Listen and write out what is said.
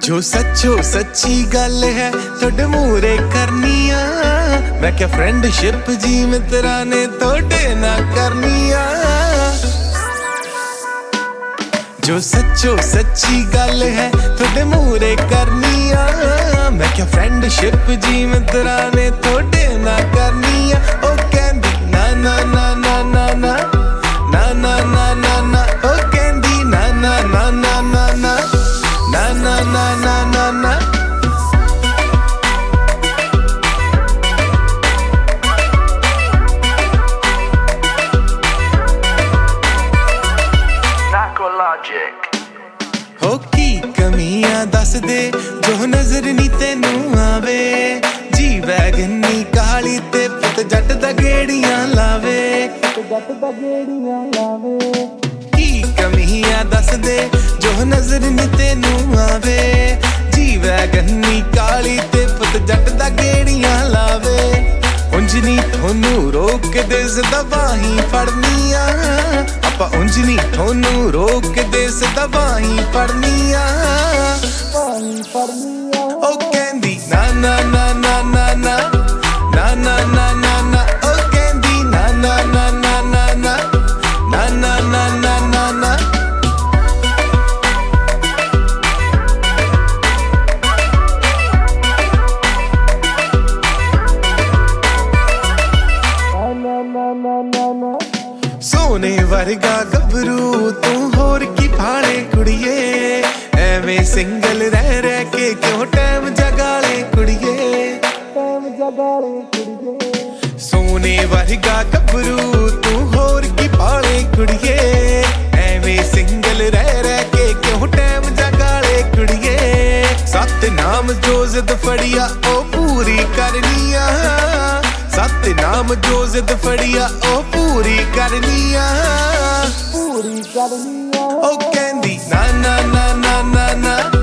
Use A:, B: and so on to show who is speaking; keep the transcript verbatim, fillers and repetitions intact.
A: जो सच्चो सच्ची गल है थोड़े मूरे करनी आ। मैं क्या फ्रेंडशिप जी मित्रा ने थोड़े ना करनी आ। जो सच्चो सच्ची गल है थोड़े मूरे करनी आ। मैं क्या फ्रेंडशिप जी मित्रा ने थोड़े ना करनी आ। ओ कहंदी ना ना ना ना ना ना ना ना ना ना ना ओ कहंदी ना ना ना ना ना ना ना ना ना ना ना ना। हो की कमियां दस दे जो नजर नी तेनू आवे। जी वैगन नी काली ते पुत जट दा गेड़ियां लावे। जट दा गेड़ियां लावे की कमियां दस दे जो नजर नी तेनू आवे। जी वैगन नी काली ते पुत जट दा गेड़ियां लावे। उंज नी थोनू रोक दे दवाही फड़नी आ। आपां उंज नी थोनू रोक दे दवाही फड़नी आ। ओ कहंदी ना ना ना ना ना ना ना ना ना ना ना ओ कहंदी ना ना ना ना ना ना ना ना ना ना ना ना। सोने वर्गा गभरू तू होर की भाले कुड़िए। एवें सिंगल रह रह के क्यों टाइम जगाले कुड़िए। टाइम जगाले कुड़िए। सोने वर्गा गभरू तू होर की भाले कुड़िए। एवें सिंगल रह रह के क्यों टाइम जगाले कुड़िए। सत नाम जो जिद फड़िया ओ पूरी करनी आ। सत नाम जो जिद फड़िया ओ पूरी करनी आ। पूरी करनी आ। ओ कहंदी ना ना ना ना ना ना